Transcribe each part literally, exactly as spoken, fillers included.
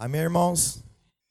Amém, irmãos?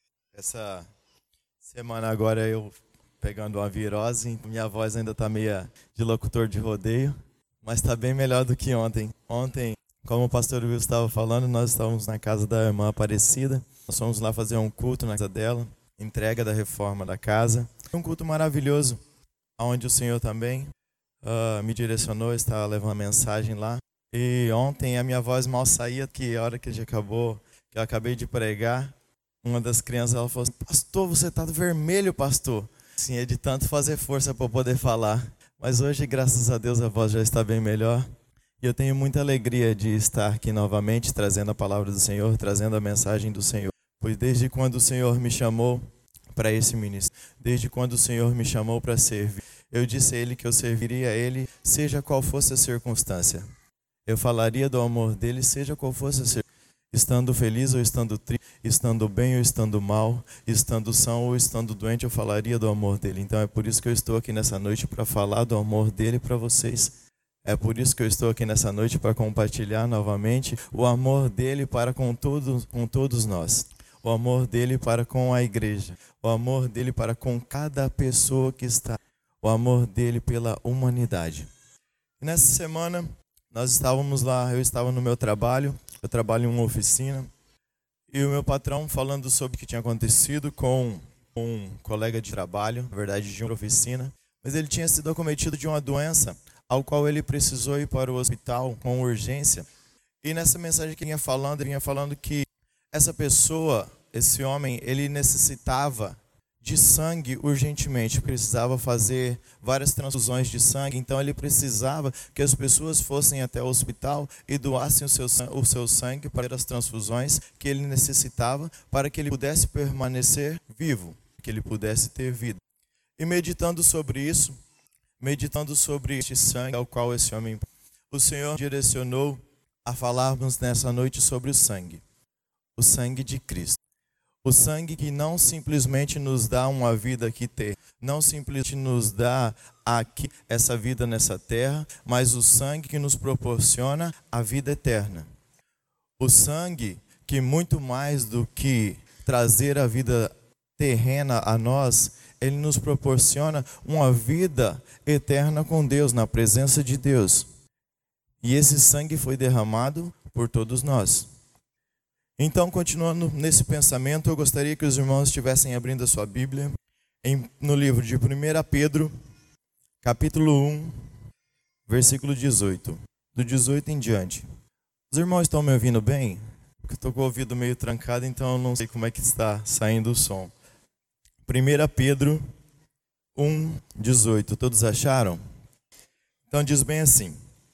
Essa semana agora eu pegando uma virose, minha voz ainda está meia de locutor de rodeio, mas está bem melhor do que ontem. Ontem, como o pastor Will estava falando, nós estávamos na casa da irmã Aparecida, nós fomos lá fazer um culto na casa dela, entrega da reforma da casa. Um culto maravilhoso, onde o Senhor também uh, me direcionou, estava levando uma mensagem lá. E ontem a minha voz mal saía, que a hora que a gente acabou, que eu acabei de pregar, uma das crianças ela falou assim: pastor, você está vermelho, pastor. Sim, é de tanto fazer força para poder falar. Mas hoje, graças a Deus, a voz já está bem melhor. E eu tenho muita alegria de estar aqui novamente, trazendo a palavra do Senhor, trazendo a mensagem do Senhor. Pois desde quando o Senhor me chamou para esse ministério, desde quando o Senhor me chamou para servir, eu disse a Ele que eu serviria a Ele, seja qual fosse a circunstância. Eu falaria do amor dele, seja qual fosse a circunstância. Estando feliz ou estando triste, estando bem ou estando mal, estando são ou estando doente, eu falaria do amor dele. Então é por isso que eu estou aqui nessa noite para falar do amor dele para vocês. É por isso que eu estou aqui nessa noite para compartilhar novamente o amor dele para com todos, com todos nós. O amor dele para com a igreja. O amor dele para com cada pessoa que está. O amor dele pela humanidade. E nessa semana nós estávamos lá, eu estava no meu trabalho. Eu trabalho em uma oficina e o meu patrão falando sobre o que tinha acontecido com um colega de trabalho, na verdade de uma oficina, mas ele tinha sido acometido de uma doença ao qual ele precisou ir para o hospital com urgência. E nessa mensagem que ele vinha falando, ele vinha falando que essa pessoa, esse homem, ele necessitava de sangue urgentemente, precisava fazer várias transfusões de sangue, então ele precisava que as pessoas fossem até o hospital e doassem o seu, o seu sangue para as transfusões que ele necessitava para que ele pudesse permanecer vivo, que ele pudesse ter vida. E meditando sobre isso, meditando sobre este sangue ao qual esse homem, o Senhor direcionou a falarmos nessa noite sobre o sangue, o sangue de Cristo. O sangue que não simplesmente nos dá uma vida aqui terrena, não simplesmente nos dá aqui essa vida nessa terra, mas o sangue que nos proporciona a vida eterna. O sangue que muito mais do que trazer a vida terrena a nós, ele nos proporciona uma vida eterna com Deus, na presença de Deus. E esse sangue foi derramado por todos nós. Então, continuando nesse pensamento, eu gostaria que os irmãos estivessem abrindo a sua Bíblia em, no livro de primeira Pedro, capítulo um, versículo dezoito. Do dezoito em diante. Os irmãos estão me ouvindo bem? Porque eu estou com o ouvido meio trancado, então eu não sei como é que está saindo o som. primeira Pedro um, dezoito. Todos acharam? Então diz bem assim: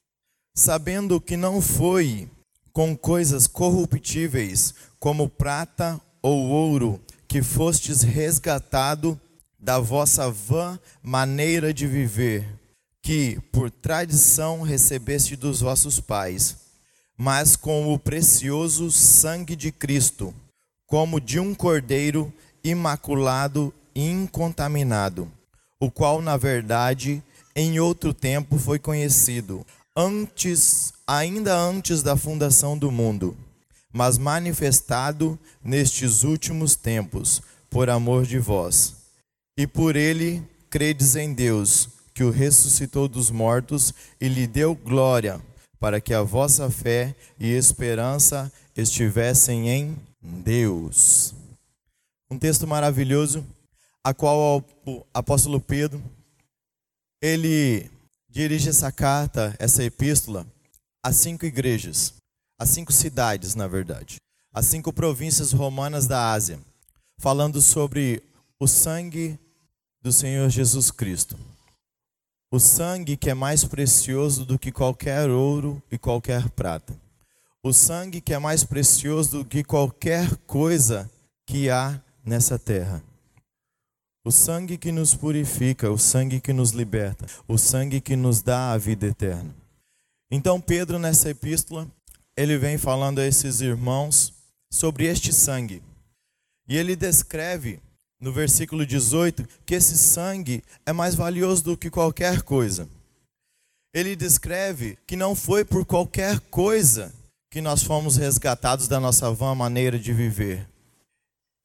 sabendo que não foi com coisas corruptíveis, como prata ou ouro, que fostes resgatado da vossa vã maneira de viver, que por tradição recebeste dos vossos pais, mas com o precioso sangue de Cristo, como de um cordeiro imaculado e incontaminado, o qual, na verdade, em outro tempo foi conhecido, antes, ainda antes da fundação do mundo, mas manifestado nestes últimos tempos, por amor de vós. E por ele credes em Deus, que o ressuscitou dos mortos e lhe deu glória, para que a vossa fé e esperança estivessem em Deus. Um texto maravilhoso, a qual o apóstolo Pedro, ele dirige essa carta, essa epístola, a cinco igrejas, a cinco cidades, na verdade, as cinco províncias romanas da Ásia, falando sobre o sangue do Senhor Jesus Cristo. O sangue que é mais precioso do que qualquer ouro e qualquer prata. O sangue que é mais precioso do que qualquer coisa que há nessa terra. O sangue que nos purifica, o sangue que nos liberta, o sangue que nos dá a vida eterna. Então Pedro, nessa epístola, ele vem falando a esses irmãos sobre este sangue. E ele descreve, no versículo dezoito, que esse sangue é mais valioso do que qualquer coisa. Ele descreve que não foi por qualquer coisa que nós fomos resgatados da nossa vã maneira de viver.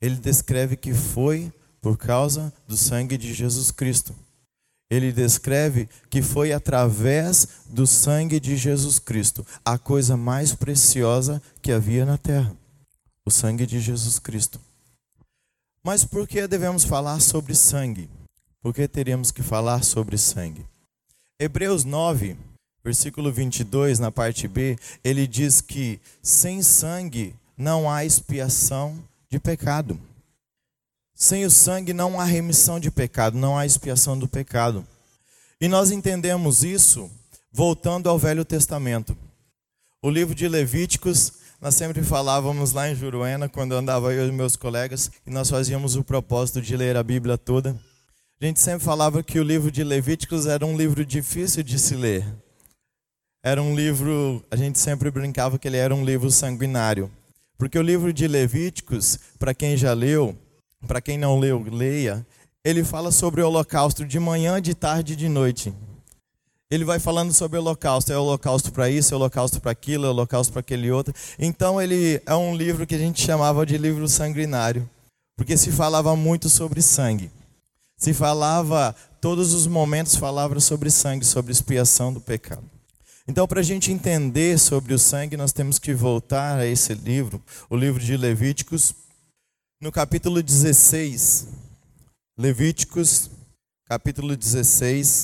ele descreve que foi por causa do sangue de Jesus Cristo. Ele descreve que foi através do sangue de Jesus Cristo, a coisa mais preciosa que havia na terra, o sangue de Jesus Cristo. Mas por que devemos falar sobre sangue? Por que teríamos que falar sobre sangue? Hebreus nove, versículo vinte e dois, na parte B, ele diz que sem sangue não há expiação de pecado. Sem o sangue não há remissão de pecado, não há expiação do pecado. E nós entendemos isso voltando ao Velho Testamento. O livro de Levíticos, nós sempre falávamos lá em Juruena, quando eu andava eu e meus colegas, e nós fazíamos o propósito de ler a Bíblia toda. A gente sempre falava que o livro de Levíticos era um livro difícil de se ler. Era um livro, a gente sempre brincava que ele era um livro sanguinário. Porque o livro de Levíticos, para quem já leu, para quem não leu, leia, ele fala sobre o holocausto de manhã, de tarde e de noite. Ele vai falando sobre o holocausto, é holocausto para isso, é holocausto para aquilo, é holocausto para aquele outro. Então ele é um livro que a gente chamava de livro sanguinário, porque se falava muito sobre sangue. Se falava, todos os momentos falava sobre sangue, sobre expiação do pecado. Então, para a gente entender sobre o sangue, nós temos que voltar a esse livro, o livro de Levíticos, no capítulo dezesseis. Levíticos, capítulo dezesseis,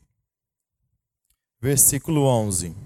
versículo onze.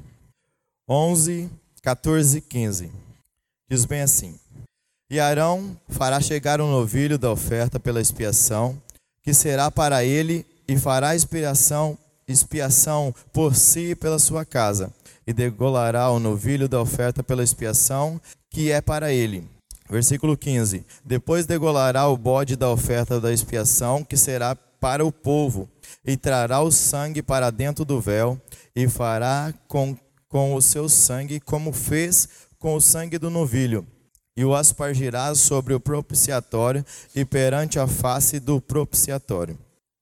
onze, quatorze e quinze. Diz bem assim: E Arão fará chegar um novilho da oferta pela expiação, que será para ele, e fará expiação, expiação por si e pela sua casa, e degolará o novilho da oferta pela expiação, que é para ele. Versículo quinze. Depois degolará o bode da oferta da expiação, que será para o povo, e trará o sangue para dentro do véu, e fará com, com o seu sangue como fez com o sangue do novilho, e o aspergirá sobre o propiciatório e perante a face do propiciatório.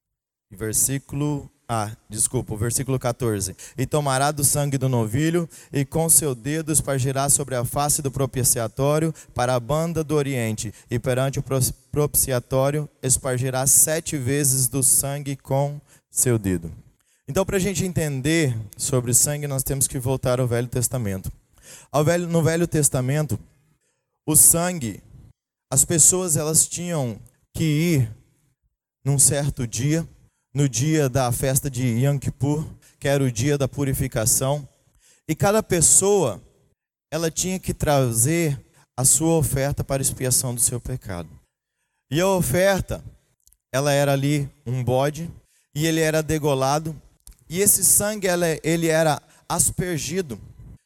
Versículo Ah, desculpa, o versículo quatorze. E tomará do sangue do novilho, e com seu dedo espargirá sobre a face do propiciatório para a banda do oriente, e perante o propiciatório espargirá sete vezes do sangue com seu dedo. Então, para a gente entender sobre sangue, nós temos que voltar ao Velho Testamento. Ao velho, no Velho Testamento, o sangue, as pessoas elas tinham que ir num certo dia, no dia da festa de Yom Kippur, que era o dia da purificação, e cada pessoa, ela tinha que trazer a sua oferta para expiação do seu pecado. E a oferta, ela era ali um bode, e ele era degolado, e esse sangue, ela, ele era aspergido,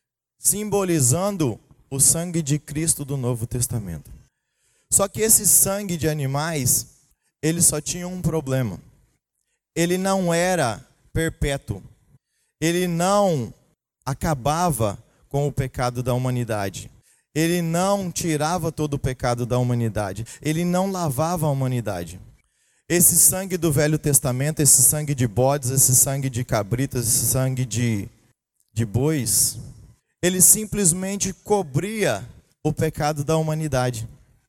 simbolizando o sangue de Cristo do Novo Testamento. Só que esse sangue de animais, ele só tinha um problema. Ele não era perpétuo. Ele não acabava com o pecado da humanidade. Ele não tirava todo o pecado da humanidade. Ele não lavava a humanidade. Esse sangue do Velho Testamento, esse sangue de bodes, esse sangue de cabritas, esse sangue de, de bois, ele simplesmente cobria o pecado da humanidade.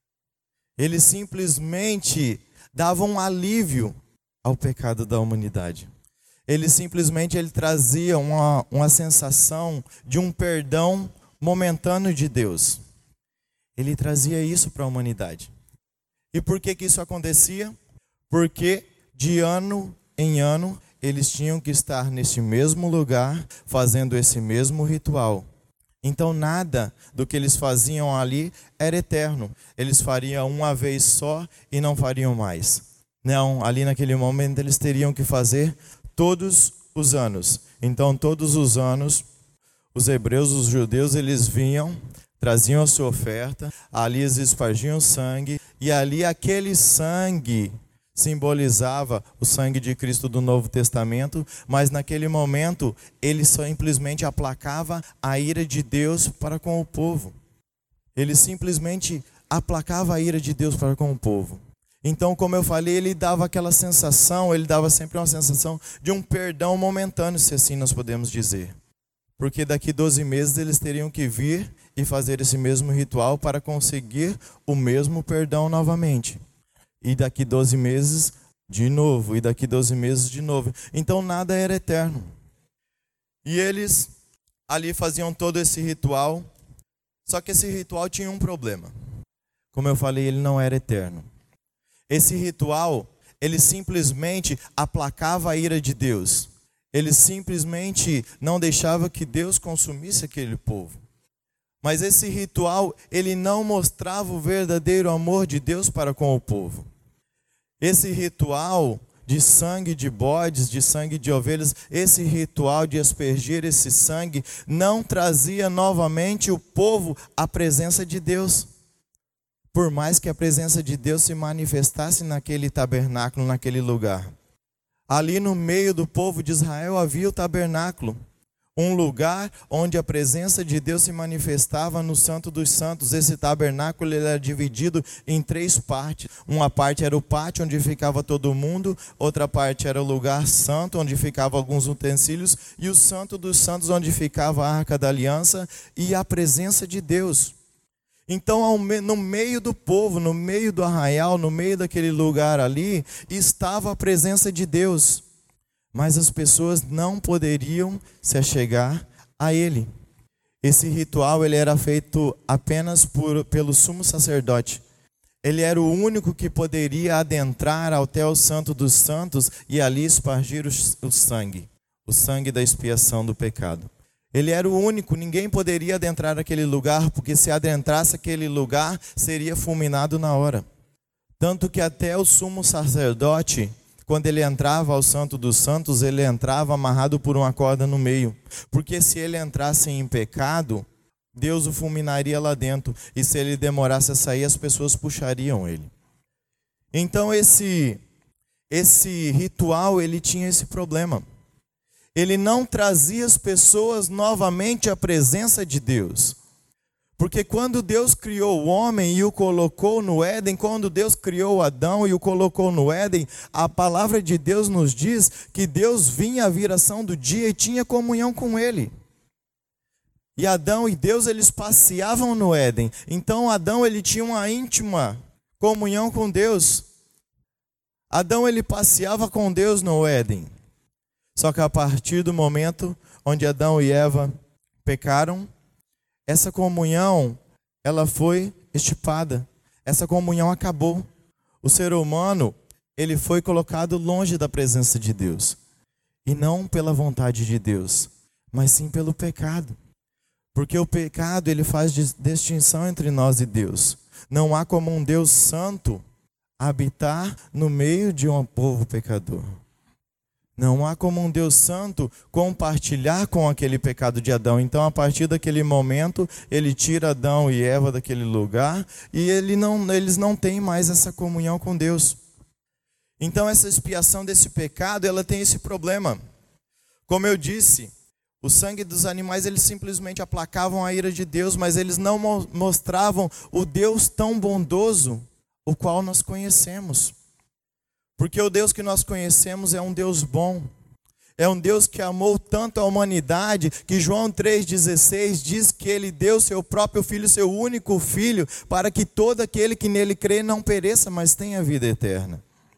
Ele simplesmente dava um alívio ao pecado da humanidade. Ele simplesmente ele trazia uma, uma sensação de um perdão momentâneo de Deus. Ele trazia isso para a humanidade. E por que que isso acontecia? Porque de ano em ano eles tinham que estar nesse mesmo lugar, fazendo esse mesmo ritual. Então nada do que eles faziam ali era eterno. Eles fariam uma vez só e não fariam mais. Não, ali naquele momento eles teriam que fazer todos os anos. Então todos os anos, os hebreus, os judeus, eles vinham, traziam a sua oferta, ali eles espargiam sangue, e ali aquele sangue simbolizava o sangue de Cristo do Novo Testamento, mas naquele momento ele simplesmente aplacava a ira de Deus para com o povo. Ele simplesmente aplacava a ira de Deus para com o povo. Então, como eu falei, ele dava aquela sensação, ele dava sempre uma sensação de um perdão momentâneo, se assim nós podemos dizer. porque daqui doze meses eles teriam que vir e fazer esse mesmo ritual para conseguir o mesmo perdão novamente. E daqui doze meses de novo, e daqui doze meses de novo. Então nada era eterno. E eles ali faziam todo esse ritual, só que esse ritual tinha um problema. Como eu falei, ele não era eterno. Esse ritual, ele simplesmente aplacava a ira de Deus. Ele simplesmente não deixava que Deus consumisse aquele povo. Mas esse ritual, ele não mostrava o verdadeiro amor de Deus para com o povo. Esse ritual de sangue de bodes, de sangue de ovelhas, esse ritual de aspergir esse sangue, não trazia novamente o povo à presença de Deus. Por mais que a presença de Deus se manifestasse naquele tabernáculo, naquele lugar. Ali no meio do povo de Israel havia o tabernáculo. Um lugar onde a presença de Deus se manifestava no Santo dos Santos. Esse tabernáculo ele era dividido em três partes. Uma parte era o pátio onde ficava todo mundo. Outra parte era o lugar santo onde ficavam alguns utensílios. E o Santo dos Santos onde ficava a Arca da Aliança e a presença de Deus. Então no meio do povo, no meio do arraial, no meio daquele lugar ali, estava a presença de Deus. Mas as pessoas não poderiam se achegar a ele. Esse ritual ele era feito apenas por, pelo sumo sacerdote. Ele era o único que poderia adentrar até o Santo dos Santos e ali espargir o, o sangue. O sangue da expiação do pecado. Ele era o único, ninguém poderia adentrar aquele lugar, porque se adentrasse aquele lugar, seria fulminado na hora. Tanto que até o sumo sacerdote, quando ele entrava ao Santo dos Santos, ele entrava amarrado por uma corda no meio. Porque se ele entrasse em pecado, Deus o fulminaria lá dentro. E se ele demorasse a sair, as pessoas puxariam ele. Então esse, esse ritual, ele tinha esse problema. Ele não trazia as pessoas novamente à presença de Deus. Porque quando Deus criou o homem e o colocou no Éden, quando Deus criou Adão e o colocou no Éden, a palavra de Deus nos diz que Deus vinha à viração do dia e tinha comunhão com ele. E Adão e Deus, eles passeavam no Éden. Então Adão, ele tinha uma íntima comunhão com Deus. Adão, ele passeava com Deus no Éden. Só que a partir do momento onde Adão e Eva pecaram, essa comunhão, ela foi extirpada. Essa comunhão acabou. O ser humano, ele foi colocado longe da presença de Deus. E não pela vontade de Deus, mas sim pelo pecado. Porque o pecado, ele faz distinção entre nós e Deus. Não há como um Deus santo habitar no meio de um povo pecador. Não há como um Deus santo compartilhar com aquele pecado de Adão. Então, a partir daquele momento, ele tira Adão e Eva daquele lugar e ele não, eles não têm mais essa comunhão com Deus. Então, essa expiação desse pecado, ela tem esse problema. Como eu disse, o sangue dos animais, eles simplesmente aplacavam a ira de Deus, mas eles não mostravam o Deus tão bondoso, o qual nós conhecemos. Porque o Deus que nós conhecemos é um Deus bom. É um Deus que amou tanto a humanidade, que João três dezesseis diz que ele deu seu próprio filho, seu único filho, para que todo aquele que nele crê não pereça, mas tenha vida eterna.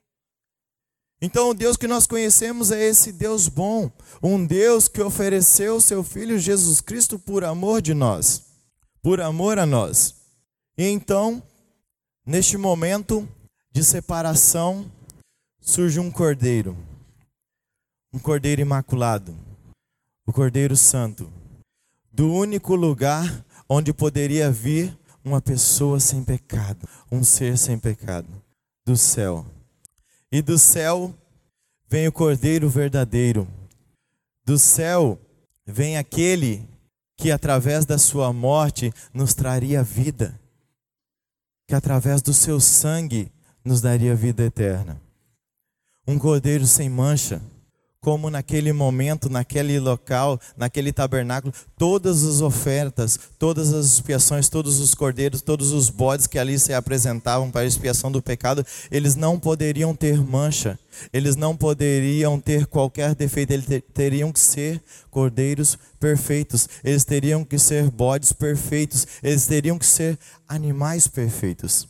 Então o Deus que nós conhecemos é esse Deus bom. Um Deus que ofereceu seu filho Jesus Cristo por amor de nós. Por amor a nós. E então, neste momento de separação, surge um cordeiro, um cordeiro imaculado, o Cordeiro Santo, do único lugar onde poderia vir uma pessoa sem pecado, um ser sem pecado, do céu. E do céu vem o Cordeiro verdadeiro, do céu vem aquele que através da sua morte nos traria vida, que através do seu sangue nos daria vida eterna. Um cordeiro sem mancha, como naquele momento, naquele local, naquele tabernáculo, todas as ofertas, todas as expiações, todos os cordeiros, todos os bodes que ali se apresentavam para a expiação do pecado, eles não poderiam ter mancha, eles não poderiam ter qualquer defeito, eles teriam que ser cordeiros perfeitos, eles teriam que ser bodes perfeitos, eles teriam que ser animais perfeitos.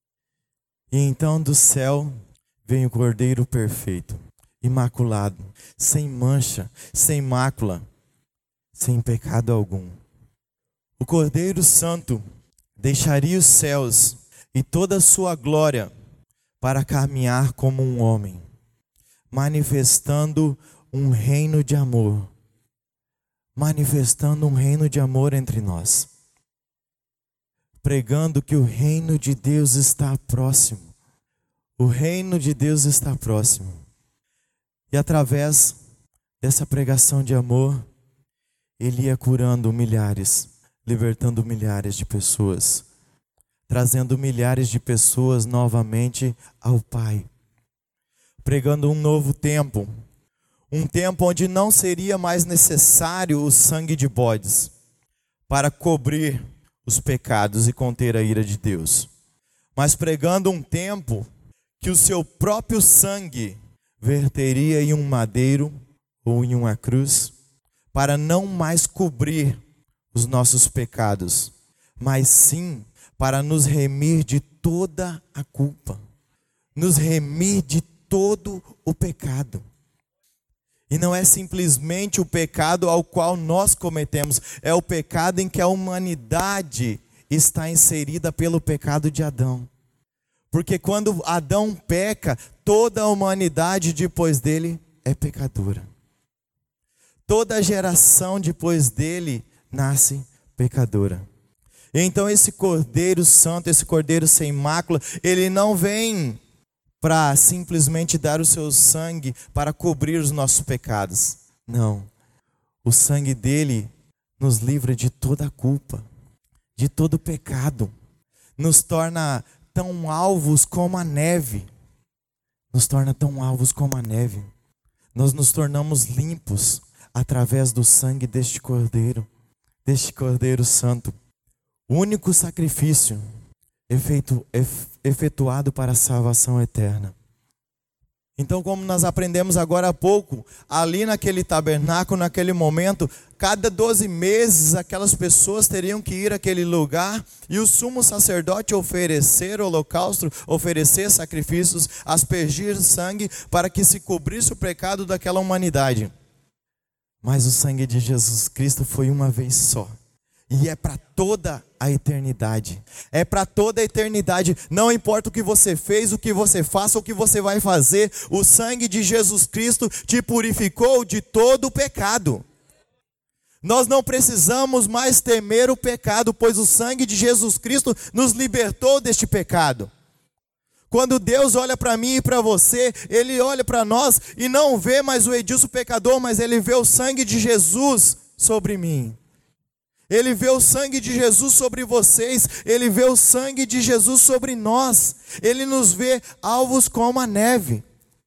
E então do céu vem o cordeiro perfeito, imaculado, sem mancha, sem mácula, sem pecado algum. O Cordeiro Santo deixaria os céus e toda a sua glória para caminhar como um homem, manifestando um reino de amor, manifestando um reino de amor entre nós, pregando que o reino de Deus está próximo. O reino de Deus está próximo. E através dessa pregação de amor, ele ia curando milhares, libertando milhares de pessoas, trazendo milhares de pessoas novamente ao Pai, pregando um novo tempo, um tempo onde não seria mais necessário o sangue de bodes para cobrir os pecados e conter a ira de Deus, mas pregando um tempo que o seu próprio sangue verteria em um madeiro ou em uma cruz, para não mais cobrir os nossos pecados, mas sim para nos remir de toda a culpa, nos remir de todo o pecado. E não é simplesmente o pecado ao qual nós cometemos, é o pecado em que a humanidade está inserida pelo pecado de Adão. Porque quando Adão peca, toda a humanidade depois dele é pecadora. Toda a geração depois dele nasce pecadora. Então esse Cordeiro Santo, esse Cordeiro sem mácula, ele não vem para simplesmente dar o seu sangue para cobrir os nossos pecados. Não. O sangue dele nos livra de toda a culpa, de todo o pecado. Nos torna tão alvos como a neve. Nos torna tão alvos como a neve. Nós nos tornamos limpos através do sangue deste Cordeiro, deste Cordeiro Santo. O único sacrifício efeito, efetuado para a salvação eterna. Então, como nós aprendemos agora há pouco, ali naquele tabernáculo, naquele momento, cada doze meses aquelas pessoas teriam que ir àquele lugar e o sumo sacerdote oferecer holocausto, oferecer sacrifícios, aspergir sangue para que se cobrisse o pecado daquela humanidade. Mas o sangue de Jesus Cristo foi uma vez só. E é para toda a eternidade. É para toda a eternidade. Não importa o que você fez, o que você faça, o que você vai fazer. O sangue de Jesus Cristo te purificou de todo o pecado. Nós não precisamos mais temer o pecado, pois o sangue de Jesus Cristo nos libertou deste pecado. Quando Deus olha para mim e para você, Ele olha para nós e não vê mais o Edilson pecador, mas Ele vê o sangue de Jesus sobre mim. Ele vê o sangue de Jesus sobre vocês, Ele vê o sangue de Jesus sobre nós, Ele nos vê alvos como a neve.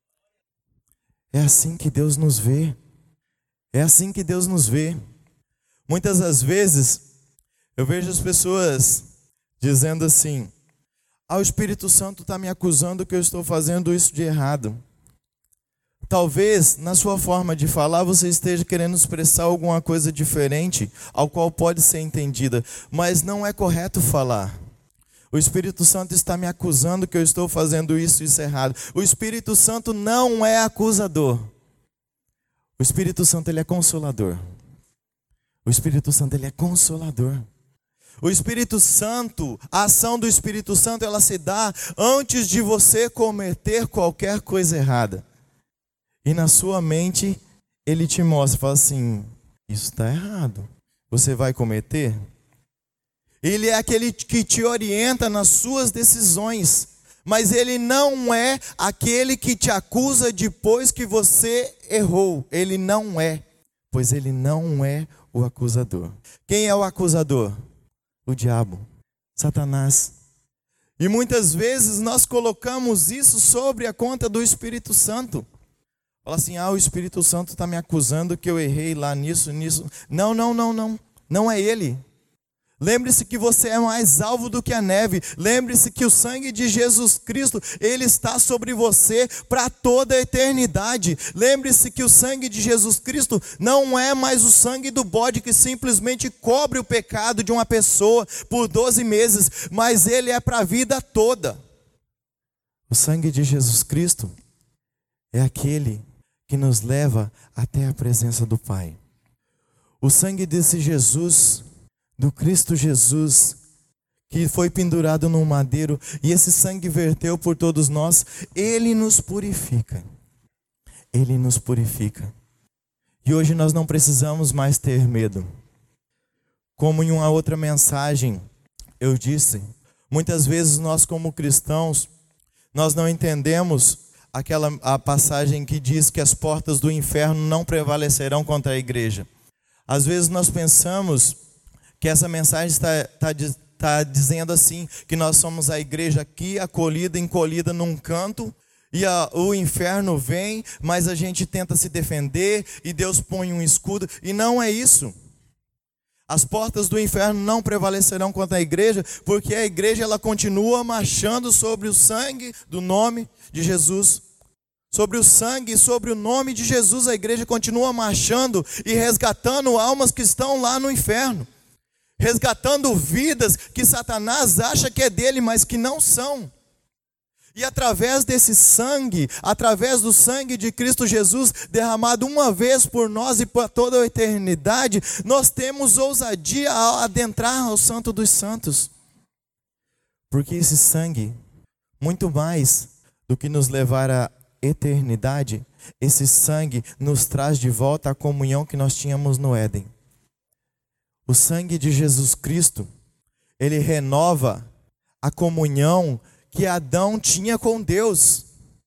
É assim que Deus nos vê, é assim que Deus nos vê. Muitas das vezes, eu vejo as pessoas dizendo assim: ah, o Espírito Santo está me acusando que eu estou fazendo isso de errado. Talvez, na sua forma de falar, você esteja querendo expressar alguma coisa diferente, ao qual pode ser entendida, mas não é correto falar. O Espírito Santo está me acusando que eu estou fazendo isso e isso errado. O Espírito Santo não é acusador. O Espírito Santo, ele é consolador. O Espírito Santo, ele é consolador. O Espírito Santo, a ação do Espírito Santo, ela se dá antes de você cometer qualquer coisa errada. E na sua mente, ele te mostra, fala assim: isso está errado, você vai cometer? Ele é aquele que te orienta nas suas decisões, mas ele não é aquele que te acusa depois que você errou. Ele não é, pois ele não é o acusador. Quem é o acusador? O diabo, Satanás. E muitas vezes nós colocamos isso sobre a conta do Espírito Santo. Fala assim, ah, o Espírito Santo está me acusando que eu errei lá nisso, nisso. Não, não, não, não. Não é ele. Lembre-se que você é mais alvo do que a neve. Lembre-se que o sangue de Jesus Cristo, ele está sobre você para toda a eternidade. Lembre-se que o sangue de Jesus Cristo não é mais o sangue do bode que simplesmente cobre o pecado de uma pessoa por doze meses, mas ele é para a vida toda. O sangue de Jesus Cristo é aquele que nos leva até a presença do Pai. O sangue desse Jesus, do Cristo Jesus, que foi pendurado num madeiro, e esse sangue verteu por todos nós, ele nos purifica. Ele nos purifica. E hoje nós não precisamos mais ter medo. Como em uma outra mensagem eu disse, muitas vezes nós como cristãos, nós não entendemos aquela a passagem que diz que as portas do inferno não prevalecerão contra a igreja. Às vezes nós pensamos que essa mensagem está, está, está dizendo assim, que nós somos a igreja aqui, acolhida, encolhida num canto, e a, o inferno vem, mas a gente tenta se defender, e Deus põe um escudo, e não é isso. As portas do inferno não prevalecerão contra a igreja, porque a igreja ela continua marchando sobre o sangue do nome de Jesus. Sobre o sangue e sobre o nome de Jesus, a igreja continua marchando e resgatando almas que estão lá no inferno. Resgatando vidas que Satanás acha que é dele, mas que não são. E através desse sangue, através do sangue de Cristo Jesus, derramado uma vez por nós e por toda a eternidade, nós temos ousadia ao adentrar ao Santo dos Santos. Porque esse sangue, muito mais do que nos levar à eternidade, esse sangue nos traz de volta a comunhão que nós tínhamos no Éden. O sangue de Jesus Cristo, ele renova a comunhão que Adão tinha com Deus.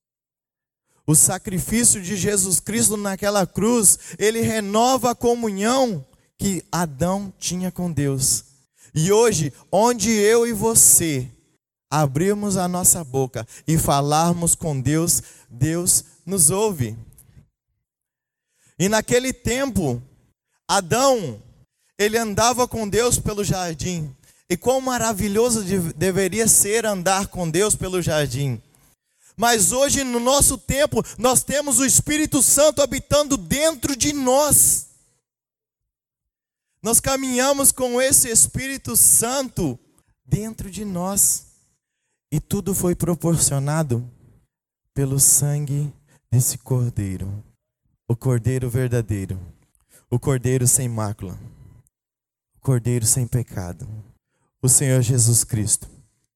O sacrifício de Jesus Cristo naquela cruz, ele renova a comunhão que Adão tinha com Deus. E hoje, onde eu e você abrirmos a nossa boca e falarmos com Deus, Deus nos ouve. E naquele tempo, Adão, ele andava com Deus pelo jardim. E quão maravilhoso de, deveria ser andar com Deus pelo jardim. Mas hoje, no nosso tempo, nós temos o Espírito Santo habitando dentro de nós. Nós caminhamos com esse Espírito Santo dentro de nós. E tudo foi proporcionado pelo sangue desse Cordeiro. O Cordeiro verdadeiro. O Cordeiro sem mácula. O Cordeiro sem pecado. O Senhor Jesus Cristo.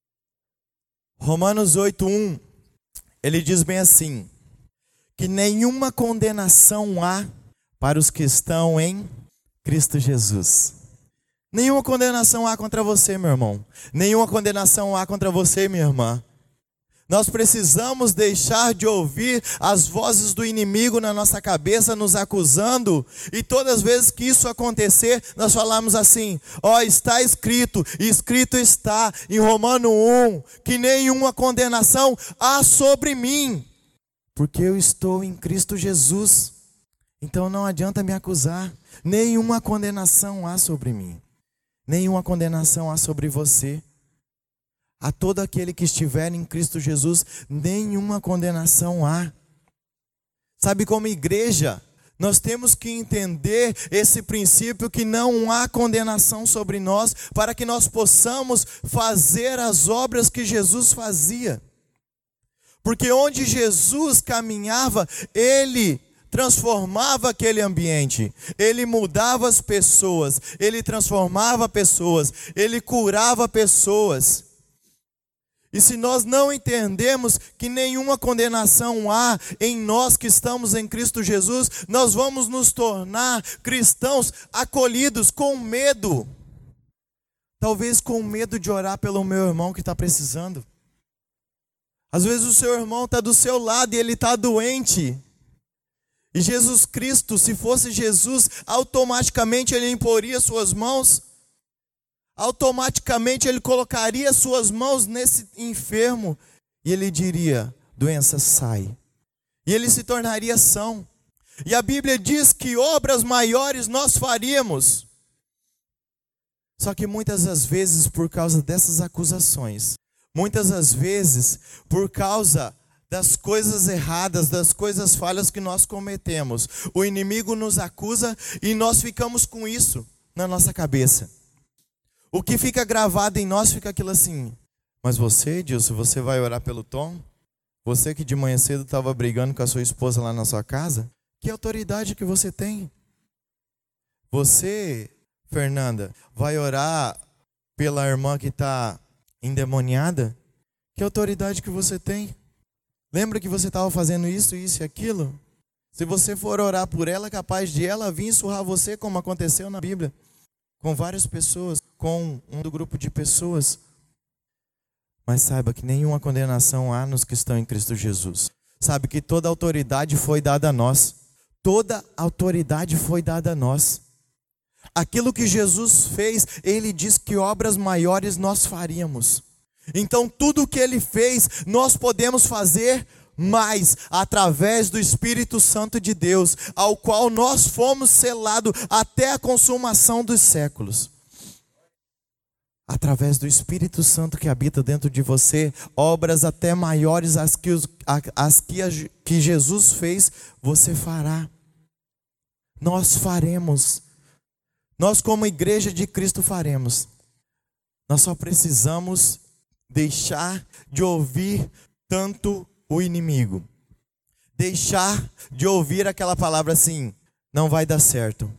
Romanos oito, um, ele diz bem assim, que nenhuma condenação há para os que estão em Cristo Jesus. Nenhuma condenação há contra você, meu irmão. Nenhuma condenação há contra você, minha irmã. Nós precisamos deixar de ouvir as vozes do inimigo na nossa cabeça nos acusando. E todas as vezes que isso acontecer, nós falamos assim, ó, oh, está escrito, escrito está em Romanos um, que nenhuma condenação há sobre mim, porque eu estou em Cristo Jesus. Então não adianta me acusar, nenhuma condenação há sobre mim, nenhuma condenação há sobre você. A todo aquele que estiver em Cristo Jesus, nenhuma condenação há. Sabe, como igreja, nós temos que entender esse princípio que não há condenação sobre nós, para que nós possamos fazer as obras que Jesus fazia. Porque onde Jesus caminhava, Ele transformava aquele ambiente, Ele mudava as pessoas, Ele transformava pessoas, Ele curava pessoas. E se nós não entendemos que nenhuma condenação há em nós que estamos em Cristo Jesus, nós vamos nos tornar cristãos acolhidos com medo. Talvez com medo de orar pelo meu irmão que está precisando. Às vezes o seu irmão está do seu lado e ele está doente. E Jesus Cristo, se fosse Jesus, automaticamente ele imporia suas mãos. Automaticamente ele colocaria suas mãos nesse enfermo e ele diria, doença sai. e ele se tornaria são. E a Bíblia diz que obras maiores nós faríamos. Só que muitas das vezes, por causa dessas acusações, muitas das vezes, por causa das coisas erradas, das coisas falhas que nós cometemos, o inimigo nos acusa e nós ficamos com isso na nossa cabeça. O que fica gravado em nós fica aquilo assim: mas você, Edilson, você vai orar pelo Tom? Você que de manhã cedo estava brigando com a sua esposa lá na sua casa? Que autoridade que você tem? Você, Fernanda, vai orar pela irmã que está endemoniada? Que autoridade que você tem? Lembra que você estava fazendo isso, isso e aquilo? Se você for orar por ela, é capaz de ela vir surrar você, como aconteceu na Bíblia, com várias pessoas, com um do grupo de pessoas. Mas saiba que nenhuma condenação há nos que estão em Cristo Jesus. Sabe que toda autoridade foi dada a nós. Toda autoridade foi dada a nós. Aquilo que Jesus fez, ele diz que obras maiores nós faríamos. Então tudo o que ele fez, nós podemos fazer mais através do Espírito Santo de Deus, ao qual nós fomos selados até a consumação dos séculos. Através do Espírito Santo que habita dentro de você, obras até maiores as que, os, as que, que Jesus fez, você fará. Nós faremos. Nós, como igreja de Cristo, faremos. Nós só precisamos deixar de ouvir tanto o inimigo. Deixar de ouvir aquela palavra assim: não vai dar certo.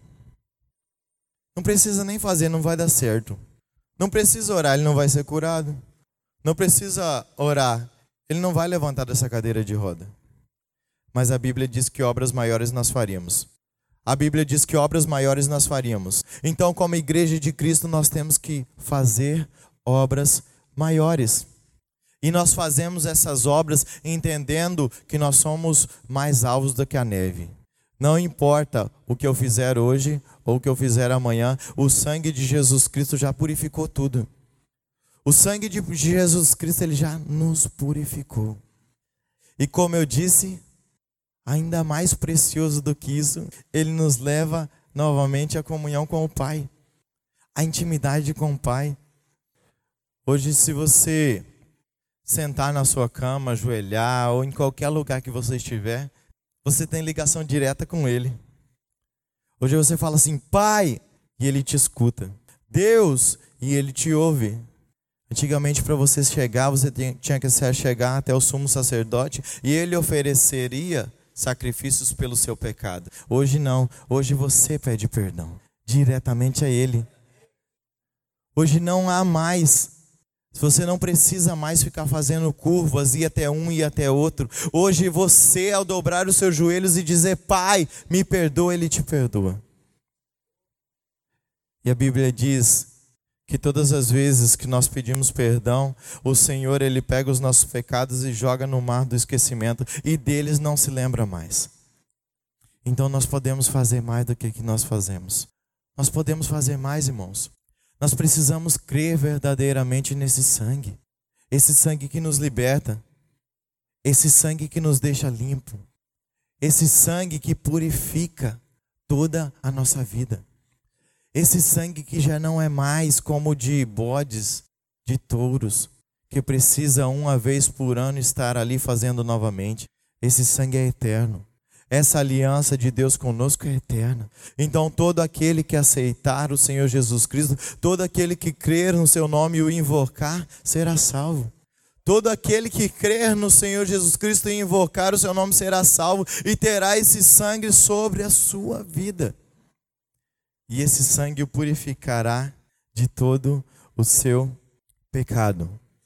Não precisa nem fazer, não vai dar certo. Não precisa orar, ele não vai ser curado. Não precisa orar, ele não vai levantar dessa cadeira de roda. Mas a Bíblia diz que obras maiores nós faríamos. A Bíblia diz que obras maiores nós faríamos. Então, como igreja de Cristo, nós temos que fazer obras maiores. E nós fazemos essas obras entendendo que nós somos mais alvos do que a neve. Não importa o que eu fizer hoje ou o que eu fizer amanhã, o sangue de Jesus Cristo já purificou tudo. O sangue de Jesus Cristo, ele já nos purificou. E como eu disse, ainda mais precioso do que isso, ele nos leva novamente à comunhão com o Pai, à intimidade com o Pai. Hoje, se você sentar na sua cama, ajoelhar ou em qualquer lugar que você estiver, você tem ligação direta com Ele. Hoje você fala assim: Pai, e Ele te escuta. Deus, e Ele te ouve. Antigamente, para você chegar, você tinha que se chegar até o sumo sacerdote e ele ofereceria sacrifícios pelo seu pecado. Hoje não, hoje você pede perdão diretamente a Ele. Hoje não há mais. Você não precisa mais ficar fazendo curvas, ir até um e até outro. Hoje você, ao dobrar os seus joelhos e dizer: Pai, me perdoa, Ele te perdoa. E a Bíblia diz que todas as vezes que nós pedimos perdão, o Senhor, Ele pega os nossos pecados e joga no mar do esquecimento, e deles não se lembra mais. Então nós podemos fazer mais do que nós fazemos. Nós podemos fazer mais, irmãos. Nós precisamos crer verdadeiramente nesse sangue. Esse sangue que nos liberta. Esse sangue que nos deixa limpo. Esse sangue que purifica toda a nossa vida. Esse sangue que já não é mais como de bodes, de touros, que precisa uma vez por ano estar ali fazendo novamente. Esse sangue é eterno. Essa aliança de Deus conosco é eterna. Então todo aquele que aceitar o Senhor Jesus Cristo, todo aquele que crer no seu nome e o invocar, será salvo. Todo aquele que crer no Senhor Jesus Cristo e invocar o seu nome será salvo e terá esse sangue sobre a sua vida. E esse sangue o purificará de todo o seu pecado.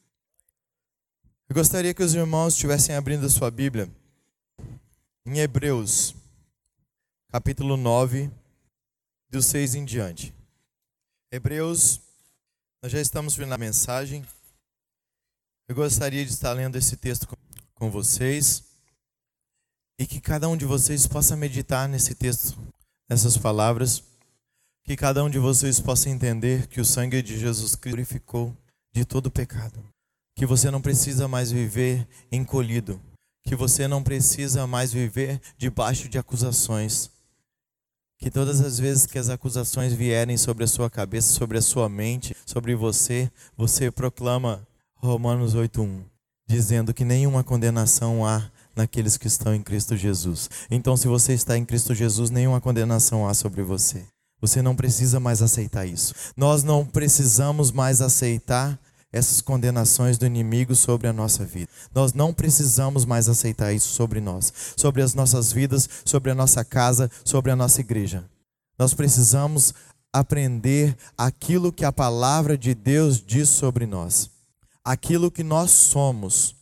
Eu gostaria que os irmãos estivessem abrindo a sua Bíblia em Hebreus, capítulo nove, do seis em diante. Hebreus, nós já estamos vendo a mensagem. Eu gostaria de estar lendo esse texto com vocês e que cada um de vocês possa meditar nesse texto, nessas palavras, que cada um de vocês possa entender que o sangue de Jesus Cristo purificou de todo pecado, que você não precisa mais viver encolhido, que você não precisa mais viver debaixo de acusações. Que todas as vezes que as acusações vierem sobre a sua cabeça, sobre a sua mente, sobre você, você proclama Romanos oito um, dizendo que nenhuma condenação há naqueles que estão em Cristo Jesus. Então, se você está em Cristo Jesus, nenhuma condenação há sobre você. Você não precisa mais aceitar isso. Nós não precisamos mais aceitar essas condenações do inimigo sobre a nossa vida. Nós não precisamos mais aceitar isso sobre nós, sobre as nossas vidas, sobre a nossa casa, sobre a nossa igreja. Nós precisamos aprender aquilo que a palavra de Deus diz sobre nós. Aquilo que nós somos.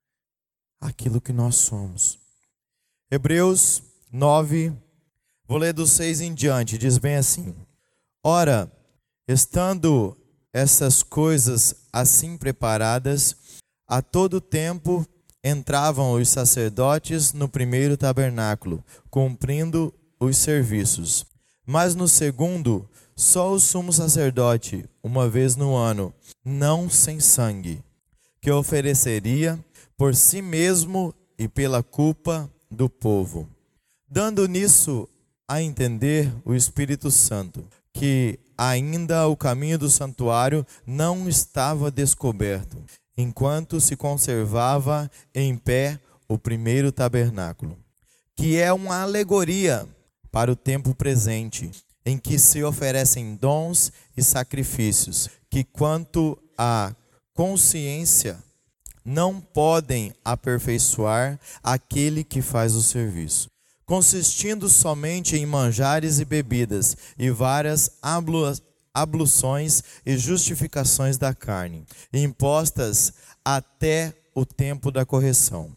Aquilo que nós somos. Hebreus nove, vou ler do seis em diante, diz bem assim: Ora, estando essas coisas assim preparadas, a todo tempo entravam os sacerdotes no primeiro tabernáculo, cumprindo os serviços. Mas no segundo, só o sumo sacerdote, uma vez no ano, não sem sangue, que ofereceria por si mesmo e pela culpa do povo, dando nisso a entender o Espírito Santo, que ainda o caminho do santuário não estava descoberto, enquanto se conservava em pé o primeiro tabernáculo, que é uma alegoria para o tempo presente, em que se oferecem dons e sacrifícios, que quanto à consciência não podem aperfeiçoar aquele que faz o serviço, consistindo somente em manjares e bebidas, e várias abluções e justificações da carne, impostas até o tempo da correção.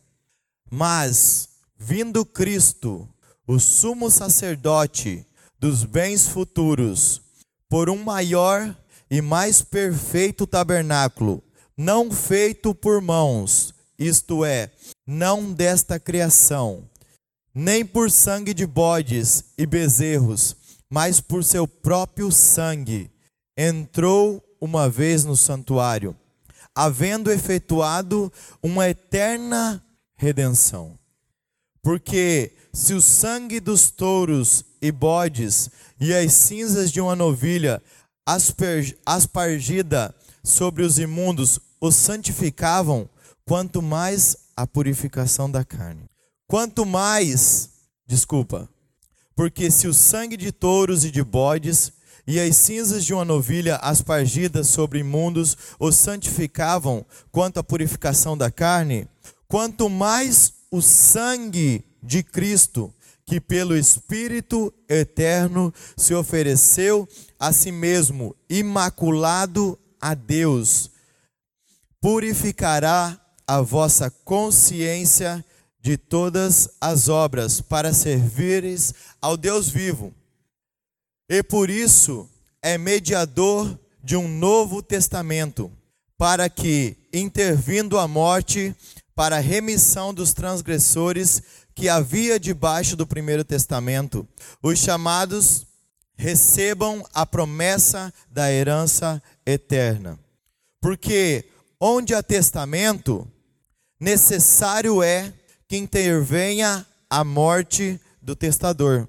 Mas, vindo Cristo, o sumo sacerdote dos bens futuros, por um maior e mais perfeito tabernáculo, não feito por mãos, isto é, não desta criação, nem por sangue de bodes e bezerros, mas por seu próprio sangue, entrou uma vez no santuário, havendo efetuado uma eterna redenção. Porque se o sangue dos touros e bodes e as cinzas de uma novilha asper, aspargida sobre os imundos os santificavam, quanto mais a purificação da carne. Quanto mais, desculpa, porque se o sangue de touros e de bodes e as cinzas de uma novilha aspargidas sobre imundos os santificavam quanto à purificação da carne, quanto mais o sangue de Cristo, que pelo Espírito eterno se ofereceu a si mesmo, imaculado a Deus, purificará a vossa consciência de todas as obras, para servires ao Deus vivo. E por isso é mediador de um novo testamento, para que, intervindo a morte, para a remissão dos transgressores que havia debaixo do primeiro testamento, os chamados recebam a promessa da herança eterna. Porque onde há testamento, necessário é que intervenha a morte do testador.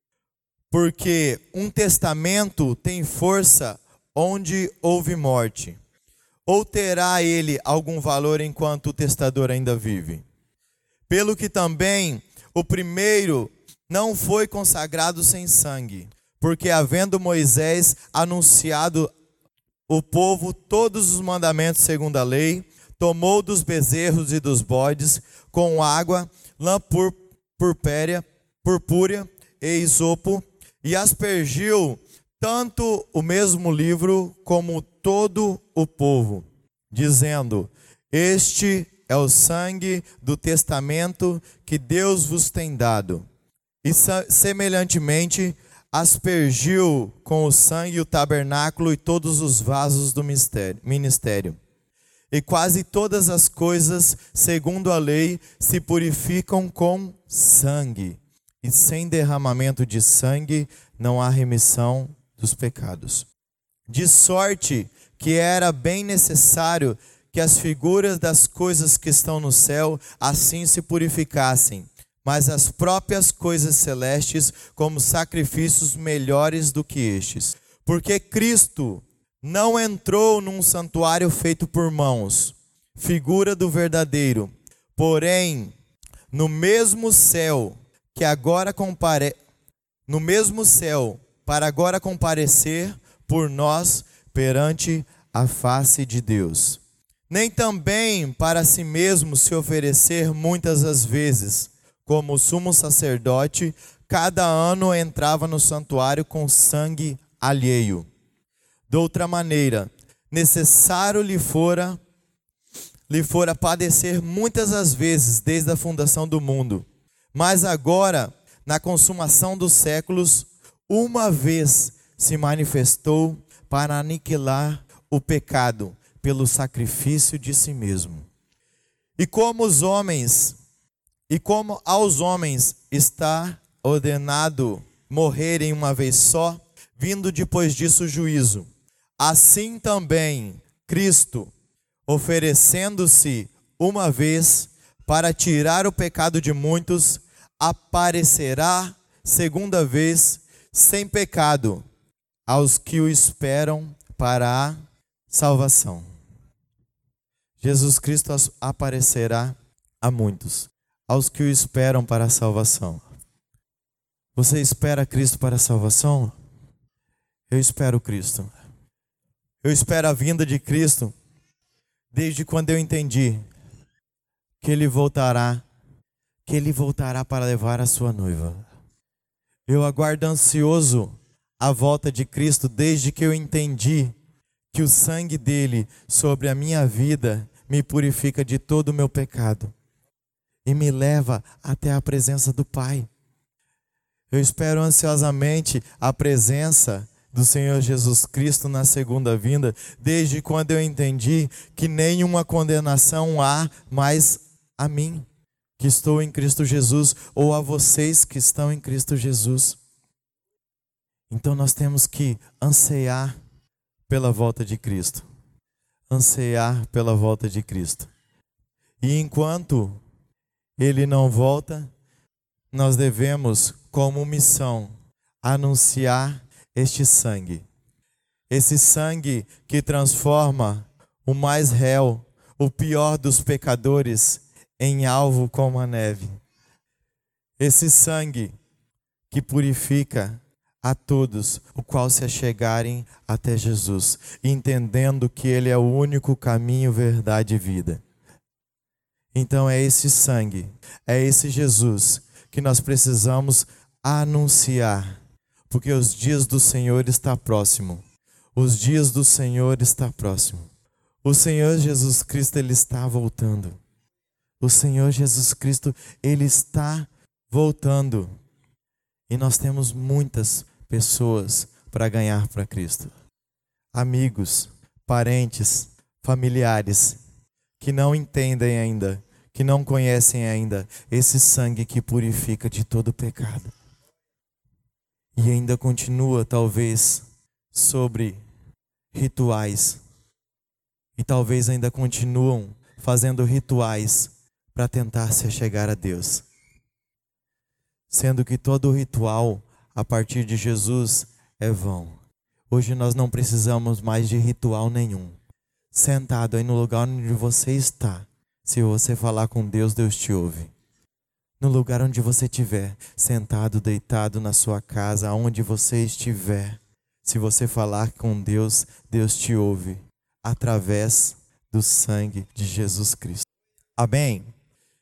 Porque um testamento tem força onde houve morte. Ou terá ele algum valor enquanto o testador ainda vive? Pelo que também o primeiro não foi consagrado sem sangue, porque havendo Moisés anunciado o povo todos os mandamentos segundo a lei, tomou dos bezerros e dos bodes com água, lã pur, purpérea, purpúrea e isopo, e aspergiu tanto o mesmo livro como todo o povo, dizendo: Este é o sangue do testamento que Deus vos tem dado. E semelhantemente aspergiu com o sangue o tabernáculo e todos os vasos do ministério. E quase todas as coisas, segundo a lei, se purificam com sangue. E sem derramamento de sangue não há remissão dos pecados. De sorte que era bem necessário que as figuras das coisas que estão no céu assim se purificassem, mas as próprias coisas celestes como sacrifícios melhores do que estes. Porque Cristo não entrou num santuário feito por mãos, figura do verdadeiro, porém, no mesmo céu que agora compare... no mesmo céu, para agora comparecer por nós perante a face de Deus. Nem também para si mesmo se oferecer muitas as vezes, como o sumo sacerdote, cada ano entrava no santuário com sangue alheio. De outra maneira, necessário lhe fora, lhe fora padecer muitas as vezes desde a fundação do mundo. Mas agora, na consumação dos séculos, uma vez se manifestou para aniquilar o pecado pelo sacrifício de si mesmo. E como os homens, e como aos homens está ordenado morrerem uma vez só, vindo depois disso o juízo, assim também Cristo, oferecendo-se uma vez para tirar o pecado de muitos, aparecerá segunda vez sem pecado aos que o esperam para a salvação. Jesus Cristo aparecerá a muitos, aos que o esperam para a salvação. Você espera Cristo para a salvação? Eu espero Cristo. Eu espero a vinda de Cristo desde quando eu entendi que Ele voltará, que Ele voltará para levar a sua noiva. Eu aguardo ansioso a volta de Cristo desde que eu entendi que o sangue dele sobre a minha vida me purifica de todo o meu pecado e me leva até a presença do Pai. Eu espero ansiosamente a presença do Senhor Jesus Cristo na segunda vinda, desde quando eu entendi que nenhuma condenação há mais a mim, que estou em Cristo Jesus, ou a vocês que estão em Cristo Jesus. Então nós temos que anseiar pela volta de Cristo. Anseiar pela volta de Cristo. E enquanto Ele não volta, nós devemos, como missão, anunciar este sangue. Esse sangue que transforma o mais réu, o pior dos pecadores, em alvo como a neve. Esse sangue que purifica a todos, o qual se achegarem até Jesus, entendendo que Ele é o único caminho, verdade e vida. Então é esse sangue, é esse Jesus que nós precisamos anunciar, porque os dias do Senhor estão próximos. Os dias do Senhor estão próximos. O Senhor Jesus Cristo, Ele está voltando. O Senhor Jesus Cristo, Ele está voltando. E nós temos muitas pessoas para ganhar para Cristo. Amigos, parentes, familiares, que não entendem ainda, que não conhecem ainda esse sangue que purifica de todo pecado. E ainda continua, talvez, sobre rituais. E talvez ainda continuam fazendo rituais para tentar se achegar a Deus. Sendo que todo o ritual, a partir de Jesus, é vão. Hoje nós não precisamos mais de ritual nenhum. Sentado aí no lugar onde você está, se você falar com Deus, Deus te ouve. No lugar onde você estiver, sentado, deitado na sua casa, aonde você estiver, se você falar com Deus, Deus te ouve, através do sangue de Jesus Cristo. Amém?